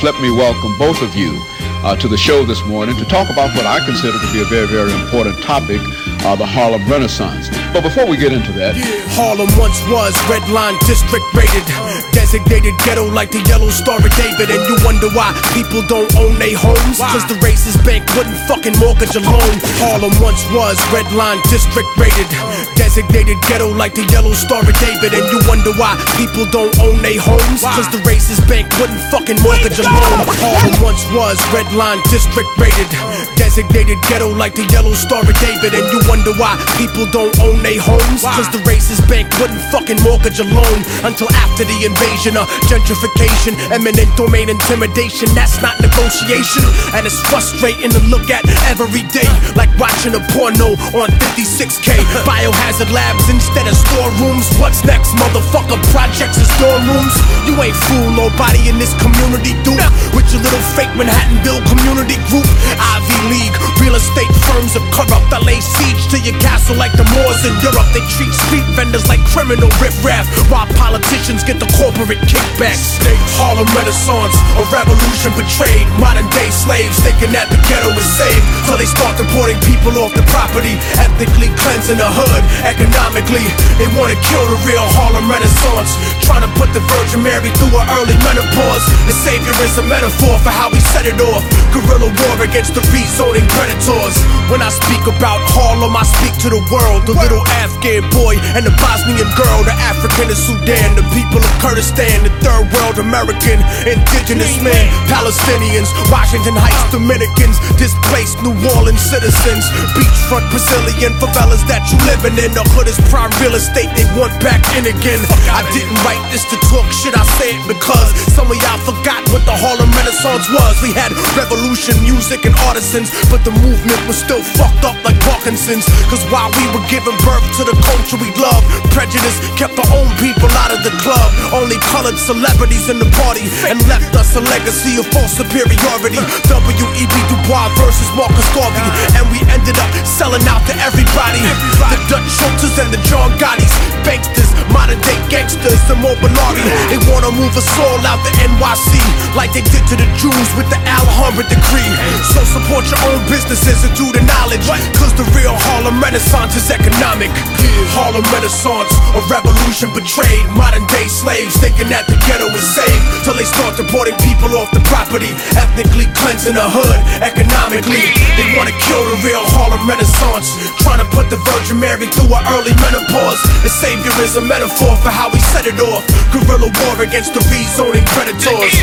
folks, let me welcome both of you to the show this morning to talk about what I consider to be a very, very important topic, the Harlem Renaissance. But before we get into that... Harlem once was red line district rated, designated ghetto like the Yellow Star of David. And you wonder why people don't own their homes? Cause the racist bank wouldn't fucking mortgage a loan. Harlem once was red line district rated, designated ghetto like the Yellow Star of David. And you wonder why people don't own their homes? Cause the racist bank wouldn't fucking mortgage a loan. Harlem once was red line district rated, designated ghetto like the Yellow Star of David. And you wonder why people don't own their homes? Cause the racist bank wouldn't fucking mortgage a loan. Until after the invasion of gentrification, eminent domain intimidation, that's not negotiation. And it's frustrating to look at every day, like watching a porno on 56K. Biohazard labs instead of storerooms. What's next, motherfucker? Projects and dorm rooms. You ain't fool nobody in this community, dude. With your little fake Manhattanville community group. Ivy League, real estate firms are corrupt. I lay siege to your castle like the Moors in Europe. They treat street vendors like criminal riffraff, while politicians get the corporate kickbacks. Harlem Renaissance, a revolution betrayed. Modern day slaves thinking that the ghetto is saved, so they start deporting people off the property, ethnically cleansing the hood. Economically, they wanna kill the real Harlem Renaissance, trying to put the Virgin Mary through her early menopause. The savior is a metaphor for how we set it off. Guerrilla war against the rezoning predators. When I speak about Harlem, I speak to the world. The little Afghan boy and the Bosnian girl, the African of Sudan, the people of Kurdistan, the third world American, indigenous men, Palestinians, Washington Heights Dominicans, displaced New Orleans citizens, beachfront Brazilian favelas that you living in. The hood is prime real estate, they want back in again. I didn't write this to talk shit, I say it because some of y'all forgot what the Harlem Renaissance was. We had revolution, music, and artisans, but the movement was still fucked up like Parkinson's. Cause while we were giving birth to the culture we love, prejudice kept our own people out of the club. Only colored celebrities in the party, and left us a legacy of false superiority. W.E.B. Du Bois versus Marcus Garvey, and we ended up selling out to everybody. The Dutch Schultzes and the John Gottis, banksters, modern day gangsters, the Mobilari. They wanna move us all out the NYC, like they did to the Jews with the Alhambra decree. So support your own businesses and do the knowledge, cause the real Harlem Renaissance is economic. Harlem Renaissance, a revolution betrayed. Modern day slaves thinking that the ghetto is saved, till they start deporting people off the property, ethnically cleansing the hood. Economically, they wanna kill the real Harlem Renaissance, trying to put the Virgin Mary through her early menopause. The savior is a metaphor for how we set it off. Guerrilla war against the rezoning predators.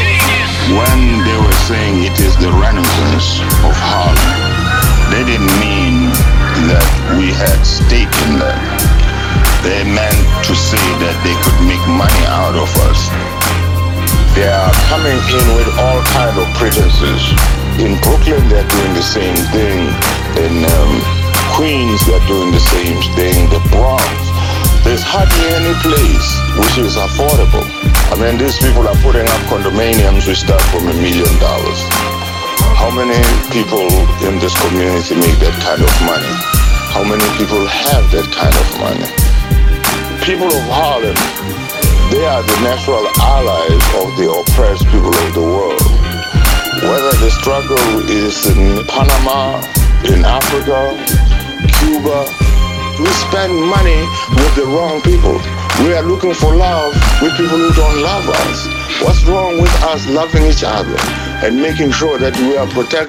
When they were saying it is the Renaissance of Harlem, they didn't mean that we had stake in that. They meant to say that they could make money out of us. They are coming in with all kinds of pretenses. In Brooklyn, they're doing the same thing. In Queens, they're doing the same thing. The Bronx, there's hardly any place which is affordable. I mean, these people are putting up condominiums which start from $1 million. How many people in this community make that kind of money? How many people have that kind of money? People of Harlem, they are the natural allies of the oppressed people of the world. Whether the struggle is in Panama, in Africa, Cuba, we spend money with the wrong people. We are looking for love with people who don't love us. What's wrong with us loving each other and making sure that we are protected?